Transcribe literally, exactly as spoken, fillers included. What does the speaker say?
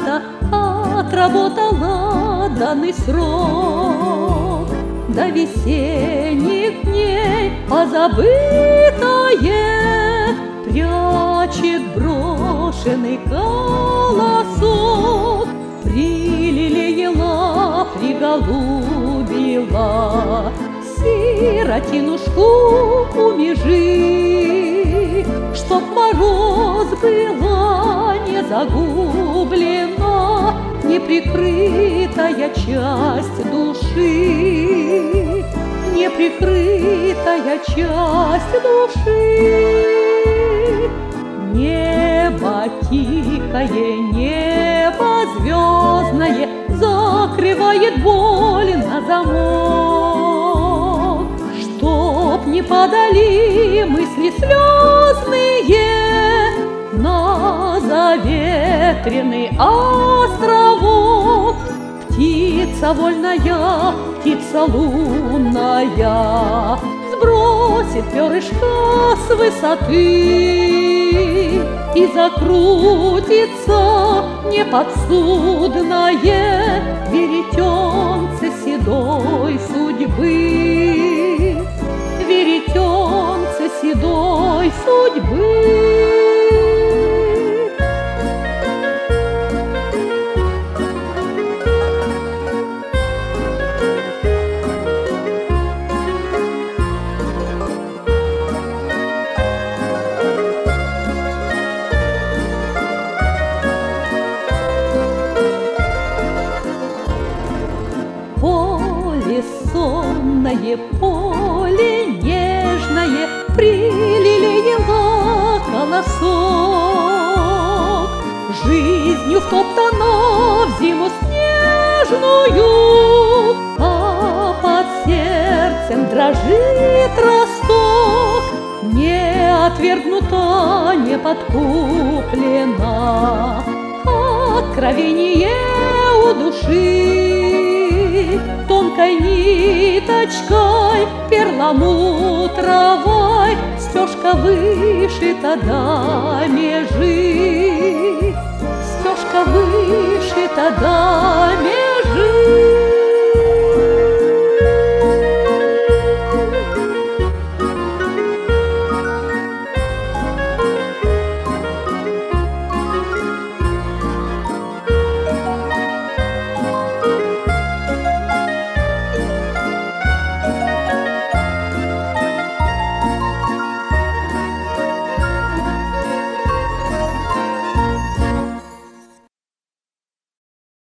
лета отработала данный срок. До весенних дней позабытое прячет брошенный колосок. Прилелеяла, приголубила сиротинушку у межи, чтоб мороз была не загублена неприкрытая часть души, неприкрытая часть души. Небо тихое, небо звездное закрывает боль на замок, чтоб не подали мысли слезные на заветренный островок. Птица вольная, птица лунная сбросит перышко с высоты и закрутится неподсудное веретенце седой судьбы, веретенце седой судьбы. Поле сонное, поле нежное прилелеяло колосок. Жизнью втоптана в зиму снежную, а под сердцем дрожит росток. Не отвергнута, не подкуплена откровение у души. Тонкой ниточкой перламутровой стежка вышита до межи, стежка вышита до